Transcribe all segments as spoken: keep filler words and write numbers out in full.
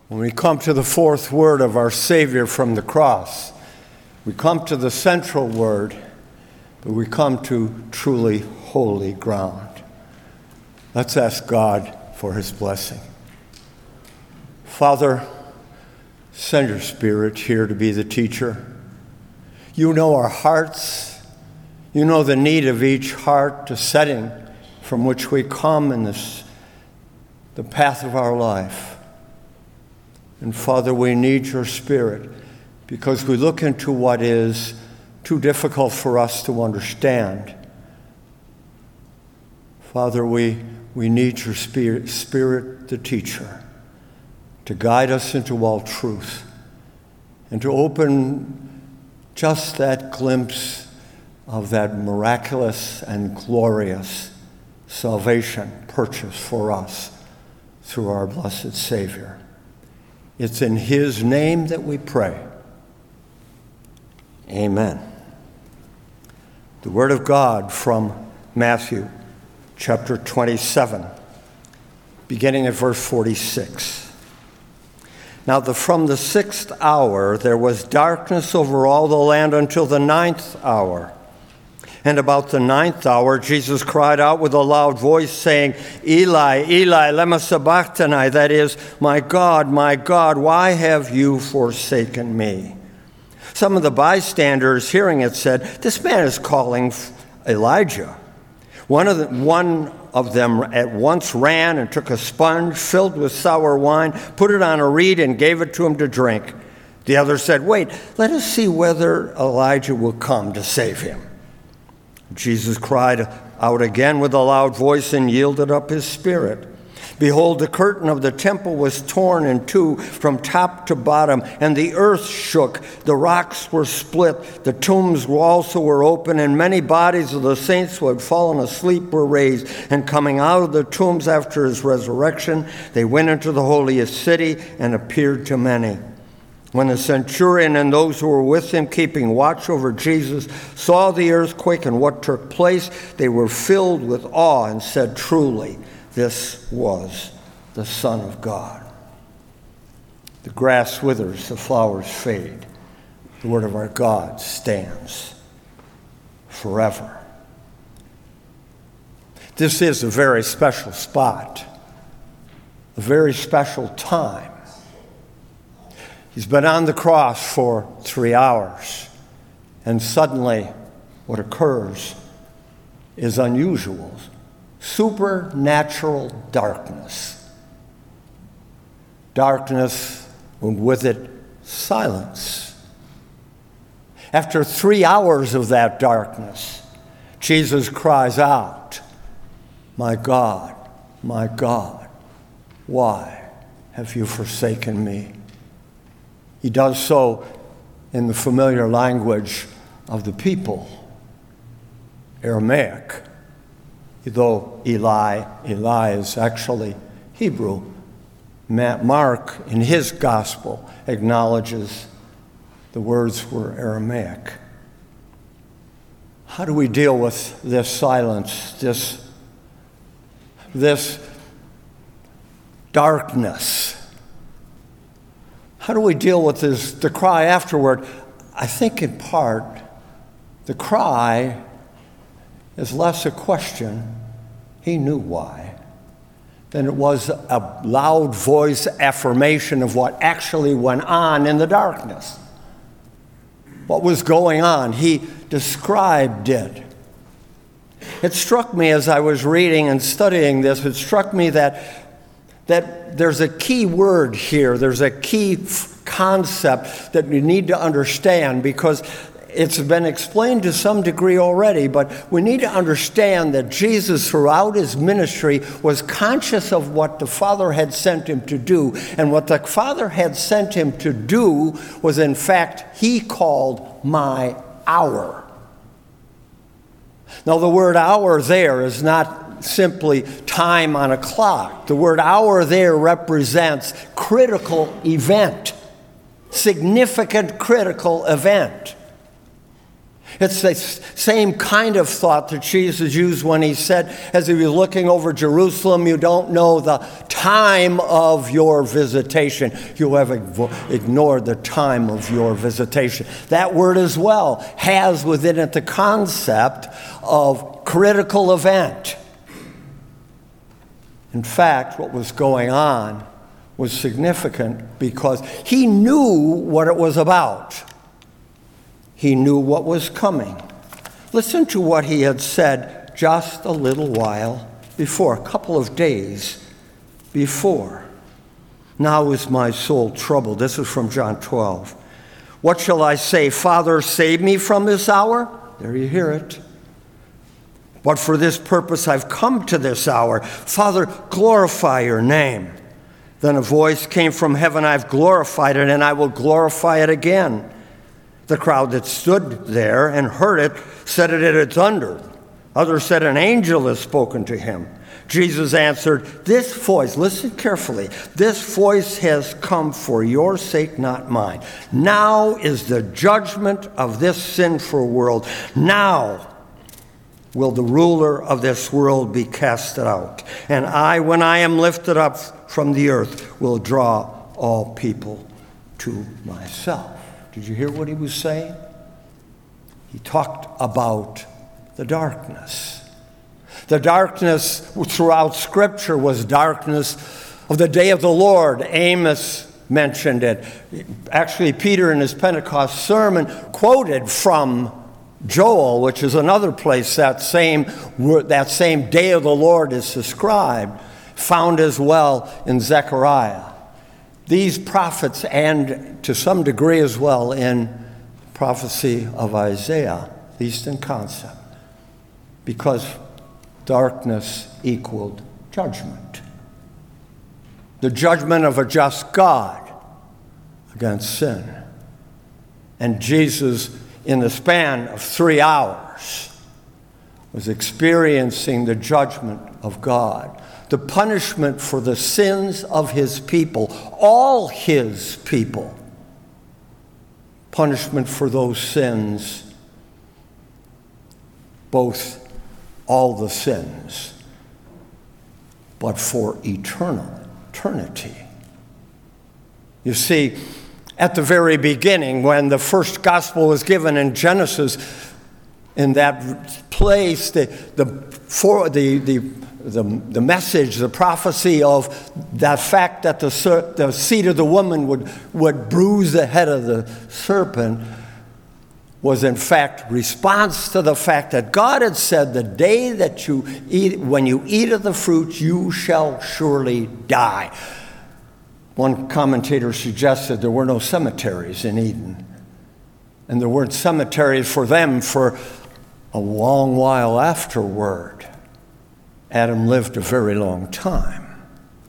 When we come to the fourth word of our Savior from the cross, we come to the central word, but we come to truly holy ground. Let's ask God for his blessing. Father, send your Spirit here to be the teacher. You know our hearts. You know the need of each heart, the setting from which we come in this, the path of our life. And Father, we need your Spirit because we look into what is too difficult for us to understand. Father, we, we need your Spirit, Spirit, the teacher, to guide us into all truth and to open just that glimpse of that miraculous and glorious salvation purchased for us through our blessed Savior. It's in his name that we pray. Amen. The word of God from Matthew chapter twenty-seven, beginning at verse forty-six. Now the, from the sixth hour there was darkness over all the land until the ninth hour. And about the ninth hour, Jesus cried out with a loud voice, saying, Eli, Eli, lema sabachthani, that is, my God, my God, why have you forsaken me? Some of the bystanders hearing it said, this man is calling Elijah. One of, the, one of them at once ran and took a sponge filled with sour wine, put it on a reed, and gave it to him to drink. The other said, wait, let us see whether Elijah will come to save him. Jesus cried out again with a loud voice and yielded up his spirit. Behold, the curtain of the temple was torn in two from top to bottom, and the earth shook, the rocks were split, the tombs also were open, and many bodies of the saints who had fallen asleep were raised. And coming out of the tombs after his resurrection, they went into the holiest city and appeared to many. When the centurion and those who were with him, keeping watch over Jesus, saw the earthquake and what took place, they were filled with awe and said, truly, this was the Son of God. The grass withers, the flowers fade. The word of our God stands forever. This is a very special spot, a very special time. He's been on the cross for three hours, and suddenly what occurs is unusual. Supernatural darkness. Darkness, and with it, silence. After three hours of that darkness, Jesus cries out, my God, my God, why have you forsaken me? He does so in the familiar language of the people, Aramaic, though Eli, Eli is actually Hebrew. Mark, in his gospel, acknowledges the words were Aramaic. How do we deal with this silence, this, this darkness? How do we deal with this, the cry afterward? I think in part, the cry is less a question, he knew why, than it was a loud voice affirmation of what actually went on in the darkness. What was going on? He described it. It struck me as I was reading and studying this, it struck me that that there's a key word here, there's a key f- concept that we need to understand, because it's been explained to some degree already, but we need to understand that Jesus throughout his ministry was conscious of what the Father had sent him to do. And what the Father had sent him to do was, in fact, he called my hour. Now, the word hour there is not simply time on a clock. The word hour there represents critical event, significant critical event. It's the same kind of thought that Jesus used when he said, as he was looking over Jerusalem, you don't know the time of your visitation. You have ignored the time of your visitation. That word as well has within it the concept of critical event. In fact, what was going on was significant because he knew what it was about. He knew what was coming. Listen to what he had said just a little while before, a couple of days before. Now is my soul troubled. This is from John twelve. What shall I say? Father, save me from this hour? There you hear it. But for this purpose I've come to this hour. Father, glorify your name. Then a voice came from heaven, I've glorified it, and I will glorify it again. The crowd that stood there and heard it said it had thundered. Others said an angel has spoken to him. Jesus answered, this voice, listen carefully, this voice has come for your sake, not mine. Now is the judgment of this sinful world. Now will the ruler of this world be casted out. And I, when I am lifted up from the earth, will draw all people to myself. Did you hear what he was saying? He talked about the darkness. The darkness throughout Scripture was darkness of the day of the Lord. Amos mentioned it. Actually, Peter in his Pentecost sermon quoted from Joel, which is another place that same, that same day of the Lord is described, found as well in Zechariah. These prophets, and to some degree as well in prophecy of Isaiah, the Eastern concept, because darkness equaled judgment. The judgment of a just God against sin. And Jesus, in the span of three hours, was experiencing the judgment of God, the punishment for the sins of his people, all his people. Punishment for those sins, both all the sins, but for eternal eternity. You see, at the very beginning, when the first gospel was given in Genesis, in that place, the the for the the the, the message, the prophecy of that fact that the the seed of the woman would would bruise the head of the serpent, was in fact response to the fact that God had said, the day that you eat, when you eat of the fruit, you shall surely die. One commentator suggested there were no cemeteries in Eden. And there weren't cemeteries for them for a long while afterward. Adam lived a very long time.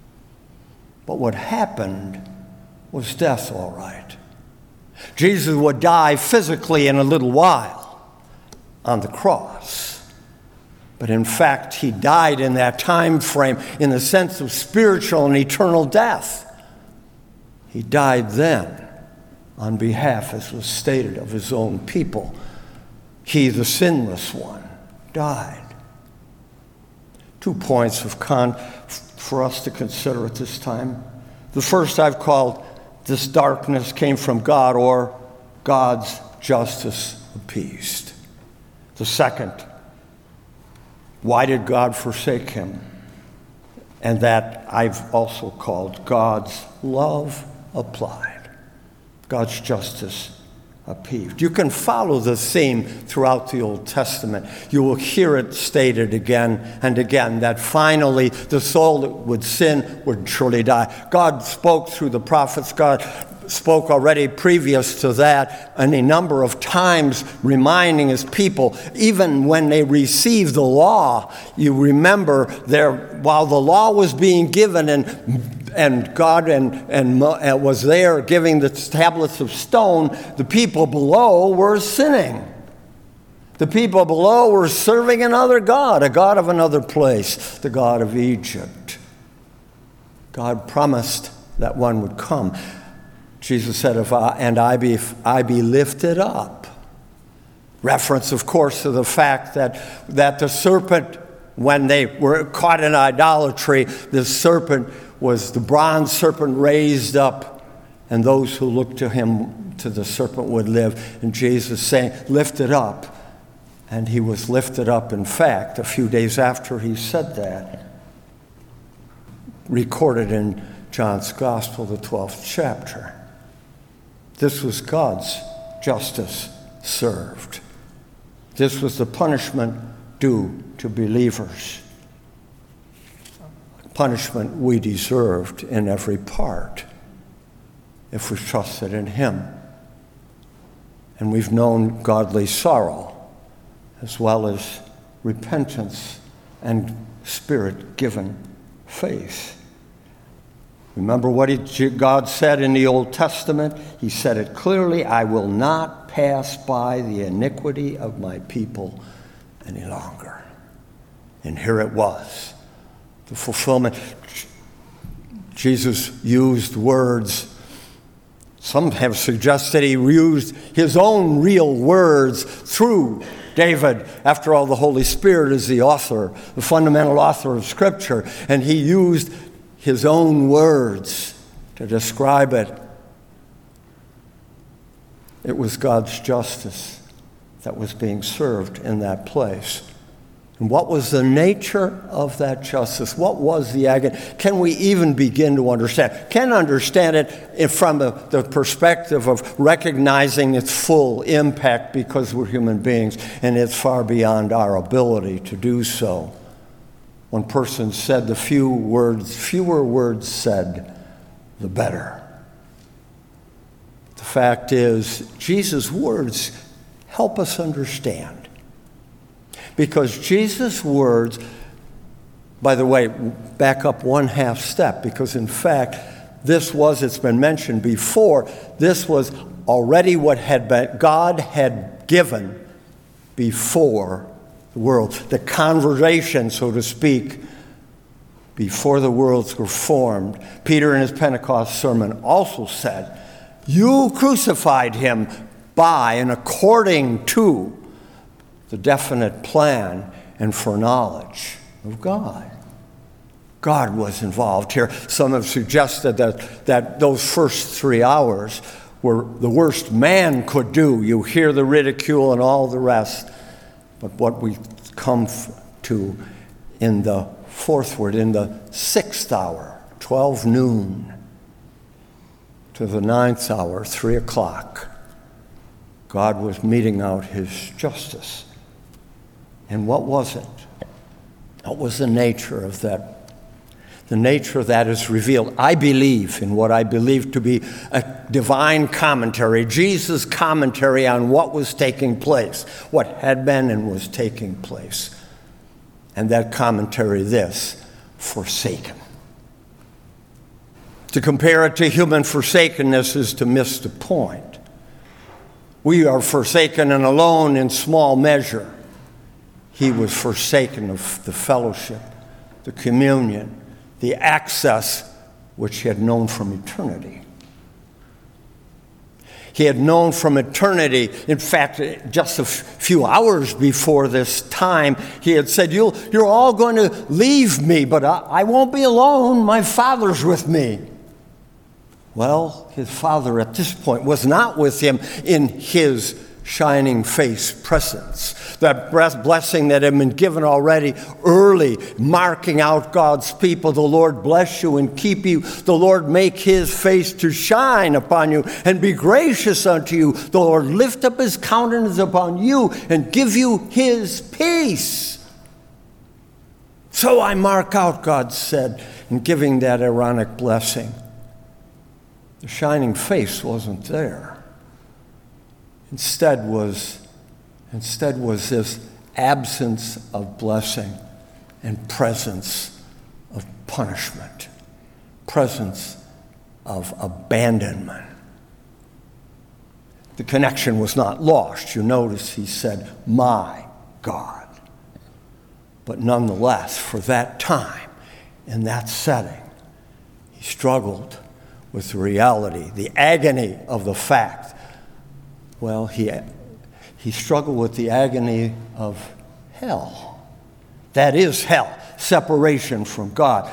But what happened was death, all right. Jesus would die physically in a little while on the cross. But in fact, he died in that time frame in the sense of spiritual and eternal death. He died then on behalf, as was stated, of his own people. He, the sinless one, died. Two points of con for us to consider at this time. The first I've called, this darkness came from God, or God's justice appeased. The second, why did God forsake him? And that I've also called God's love applied. God's justice appeased. You can follow the theme throughout the Old Testament. You will hear it stated again and again that finally the soul that would sin would surely die. God spoke through the prophets. God spoke already previous to that any number of times, reminding his people, even when they received the law, you remember there, while the law was being given and and God and, and and was there giving the tablets of stone, the people below were sinning. The people below were serving another god, a god of another place, the god of Egypt. God promised that one would come. Jesus said, "If I, and I be, if I be lifted up." Reference, of course, to the fact that, that the serpent when they were caught in idolatry, the serpent was the bronze serpent raised up, and those who looked to him, to the serpent, would live. And Jesus saying, lift it up. And he was lifted up, in fact, a few days after he said that, recorded in John's Gospel, the twelfth chapter. This was God's justice served. This was the punishment due to believers. Punishment we deserved in every part if we trusted in him. And we've known godly sorrow as well as repentance and Spirit-given faith. Remember what he, God said in the Old Testament? He said it clearly, I will not pass by the iniquity of my people any longer. And here it was, the fulfillment. Jesus used words. Some have suggested he used his own real words through David. After all, the Holy Spirit is the author, the fundamental author of Scripture, and he used his own words to describe it. It was God's justice that was being served in that place. And what was the nature of that justice? What was the agony? Can we even begin to understand? Can understand it from the, the perspective of recognizing its full impact because we're human beings, and it's far beyond our ability to do so. One person said, the few words, fewer words said, the better. The fact is, Jesus' words help us understand. Because Jesus' words, by the way, back up one half step, because in fact, this was, it's been mentioned before, this was already what had been, God had given before the world. The conversation, so to speak, before the worlds were formed. Peter in his Pentecost sermon also said, you crucified him by and according to the definite plan and foreknowledge of God. God was involved here. Some have suggested that, that those first three hours were the worst man could do. You hear the ridicule and all the rest. But what we come to in the fourth word, in the sixth hour, twelve noon, to the ninth hour, three o'clock, God was meting out his justice. And what was it? What was the nature of that? The nature of that is revealed. I believe in what I believe to be a divine commentary, Jesus' commentary on what was taking place, what had been and was taking place. And that commentary, this, forsaken. To compare it to human forsakenness is to miss the point. We are forsaken and alone in small measure. He was forsaken of the fellowship, the communion, the access which he had known from eternity. He had known from eternity, in fact, just a f- few hours before this time, he had said, You'll, you're all going to leave me, but I, I won't be alone. My Father's with me. Well, his Father at this point was not with him in his shining face presence. That blessing that had been given already early, marking out God's people. The Lord bless you and keep you. The Lord make his face to shine upon you and be gracious unto you. The Lord lift up his countenance upon you and give you his peace. So I mark out, God said, in giving that Aaronic blessing. The shining face wasn't there. Instead was, instead was this absence of blessing and presence of punishment, presence of abandonment. The connection was not lost. You notice he said, my God. But nonetheless, for that time, in that setting, he struggled with the reality, the agony of the fact. Well, he, he struggled with the agony of hell. That is hell, separation from God.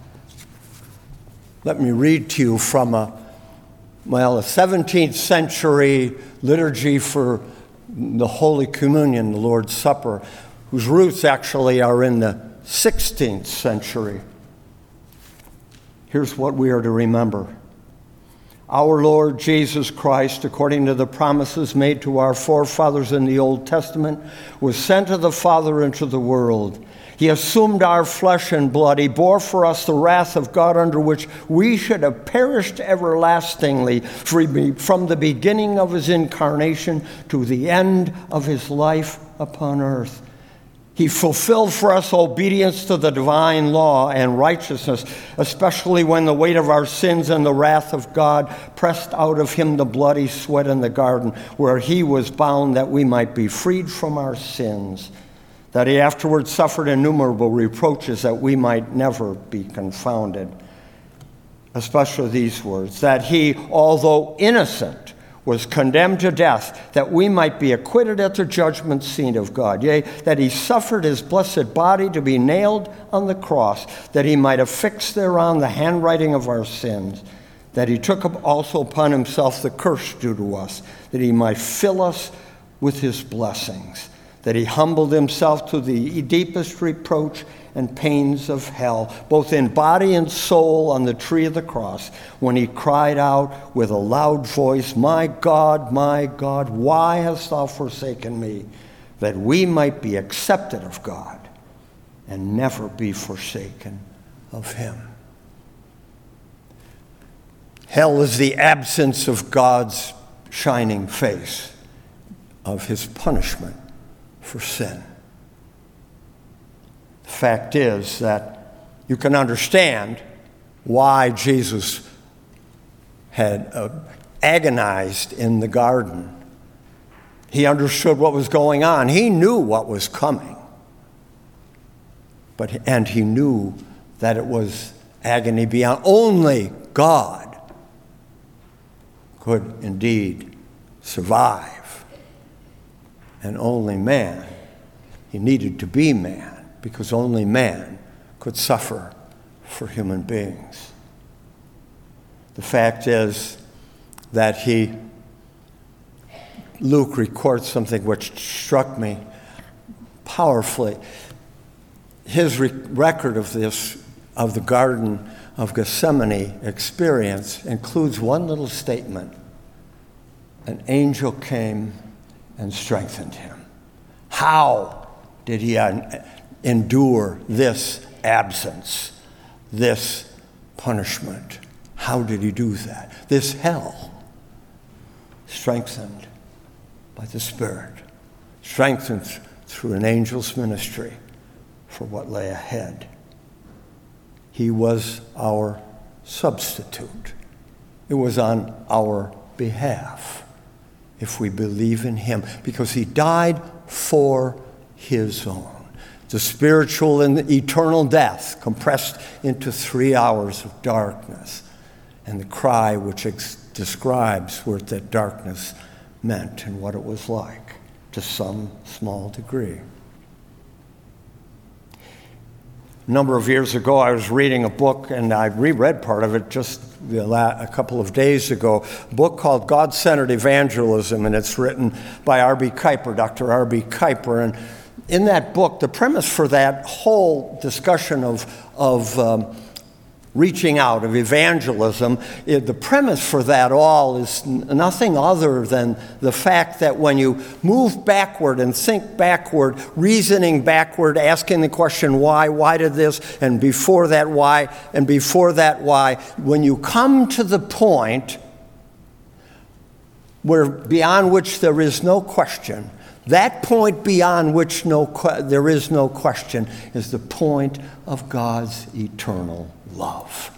Let me read to you from a, well, a seventeenth century liturgy for the Holy Communion, the Lord's Supper, whose roots actually are in the sixteenth century. Here's what we are to remember. Our Lord Jesus Christ, according to the promises made to our forefathers in the Old Testament, was sent of the Father into the world. He assumed our flesh and blood. He bore for us the wrath of God under which we should have perished everlastingly from the beginning of his incarnation to the end of his life upon earth. He fulfilled for us obedience to the divine law and righteousness, especially when the weight of our sins and the wrath of God pressed out of him the bloody sweat in the garden, where he was bound that we might be freed from our sins, that he afterwards suffered innumerable reproaches that we might never be confounded. Especially these words, that he, although innocent, was condemned to death, that we might be acquitted at the judgment seat of God. Yea, that he suffered his blessed body to be nailed on the cross, that he might affix thereon the handwriting of our sins, that he took up also upon himself the curse due to us, that he might fill us with his blessings, that he humbled himself to the deepest reproach and pains of hell, both in body and soul on the tree of the cross, when he cried out with a loud voice, "My God, my God, why hast thou forsaken me?" That we might be accepted of God and never be forsaken of him. Hell is the absence of God's shining face, of his punishment for sin. The fact is that you can understand why Jesus had uh, agonized in the garden. He understood what was going on. He knew what was coming. But, and he knew that it was agony beyond. Only God could indeed survive. And only man. He needed to be man, because only man could suffer for human beings. The fact is that he, Luke records something which struck me powerfully. His re- record of this, of the Garden of Gethsemane experience, includes one little statement. An angel came and strengthened him. How did he un- endure this absence, this punishment? How did he do that? This hell, strengthened by the Spirit, strengthened through an angel's ministry for what lay ahead. He was our substitute. It was on our behalf, if we believe in him, because he died for his own. The spiritual and the eternal death compressed into three hours of darkness, and the cry which ex- describes what that darkness meant and what it was like to some small degree. A number of years ago, I was reading a book, and I reread part of it just a couple of days ago, a book called God-Centered Evangelism, and it's written by R B Kuiper, Doctor R B Kuiper. And in that book, the premise for that whole discussion of, of um, reaching out, of evangelism, it, the premise for that all is n- nothing other than the fact that when you move backward and think backward, reasoning backward, asking the question why, why did this, and before that why, and before that why, when you come to the point where beyond which there is no question, that point beyond which no que- there is no question is the point of God's eternal love.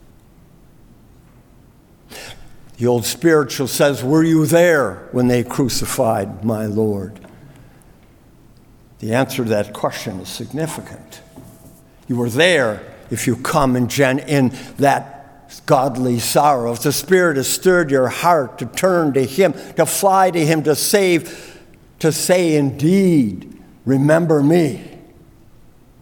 The old spiritual says, "Were you there when they crucified my Lord?" The answer to that question is significant. You were there if you come in, gen- in that godly sorrow. If the Spirit has stirred your heart to turn to him, to fly to him, to save, to say, indeed, remember me.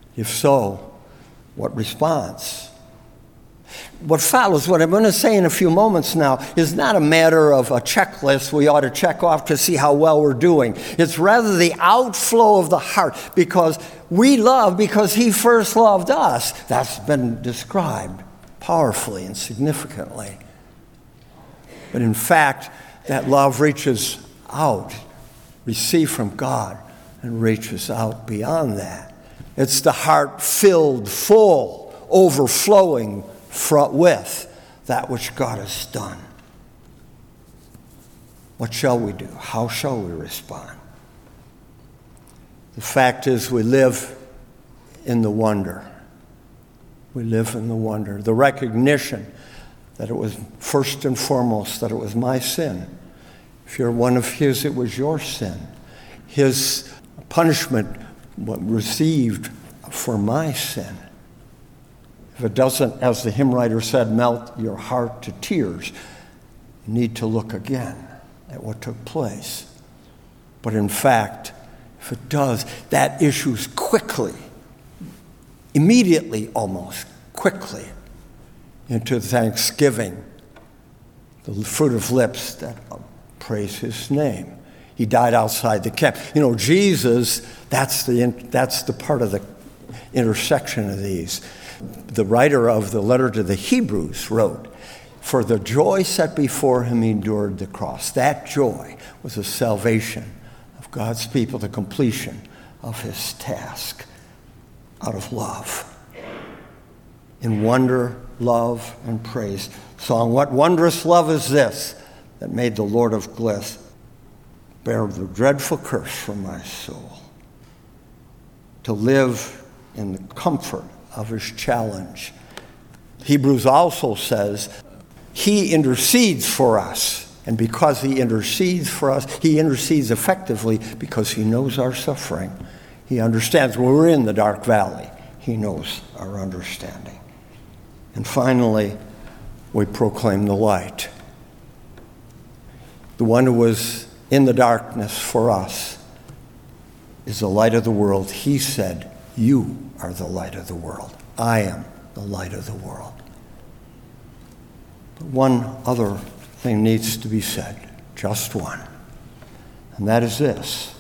If so, what response? What follows, what I'm going to say in a few moments now, is not a matter of a checklist we ought to check off to see how well we're doing. It's rather the outflow of the heart, because we love because he first loved us. That's been described powerfully and significantly. But in fact, that love reaches out, received from God, and reaches out beyond that. It's the heart filled, full, overflowing with that which God has done. What shall we do? How shall we respond? The fact is, we live in the wonder. We live in the wonder. The recognition that it was first and foremost that it was my sin. If you're one of his, it was your sin. His punishment received for my sin. If it doesn't, as the hymn writer said, melt your heart to tears, you need to look again at what took place. But in fact, if it does, that issues quickly, immediately almost, quickly, into thanksgiving, the fruit of lips that praise his name. He died outside the camp. You know, Jesus, that's the, that's the part of the intersection of these. The writer of the letter to the Hebrews wrote, "For the joy set before him, he endured the cross." That joy was the salvation of God's people, the completion of his task out of love. In wonder, love, and praise. Song, what wondrous love is this that made the Lord of bliss bear the dreadful curse from my soul, to live in the comfort of his challenge. Hebrews also says, he intercedes for us. And because he intercedes for us, he intercedes effectively because he knows our suffering. He understands when we're in the dark valley. He knows our understanding. And finally, we proclaim the light. The one who was in the darkness for us is the light of the world. He said, you are the light of the world. I am the light of the world. But one other thing needs to be said, just one, and that is this.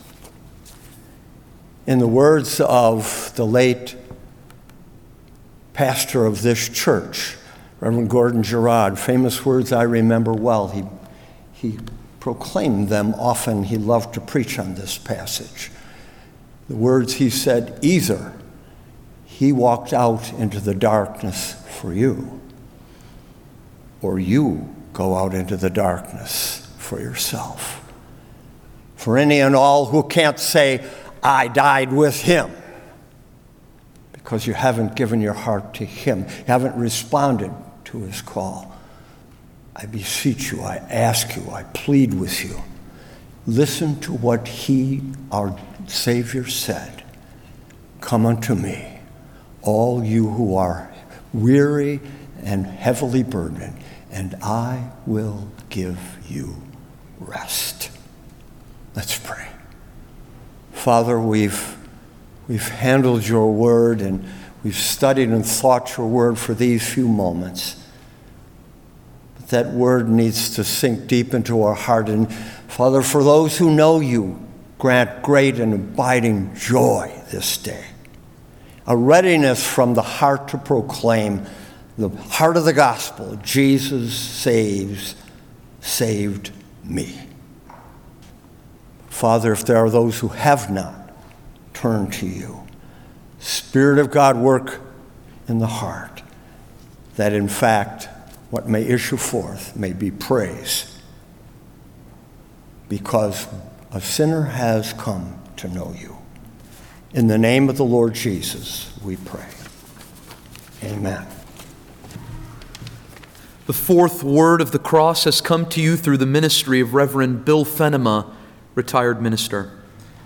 In the words of the late pastor of this church, Reverend Gordon Gerard, famous words I remember well. He, he proclaimed them often. He loved to preach on this passage. The words he said, either he walked out into the darkness for you, or you go out into the darkness for yourself. For any and all who can't say, I died with him, because you haven't given your heart to him, you haven't responded to his call, I beseech you, I ask you, I plead with you, listen to what he, our Savior, said. Come unto me, all you who are weary and heavily burdened, and I will give you rest. Let's pray. Father, we've we've handled your word and we've studied and thought your word for these few moments. But that word needs to sink deep into our heart. And Father, for those who know you, grant great and abiding joy this day. A readiness from the heart to proclaim the heart of the gospel. Jesus saves, saved me. Father, if there are those who have not turned to you, Spirit of God, work in the heart, that in fact what may issue forth may be praise, because a sinner has come to know you. In the name of the Lord Jesus, we pray. Amen. The fourth word of the cross has come to you through the ministry of Reverend Bill Fenema, retired minister.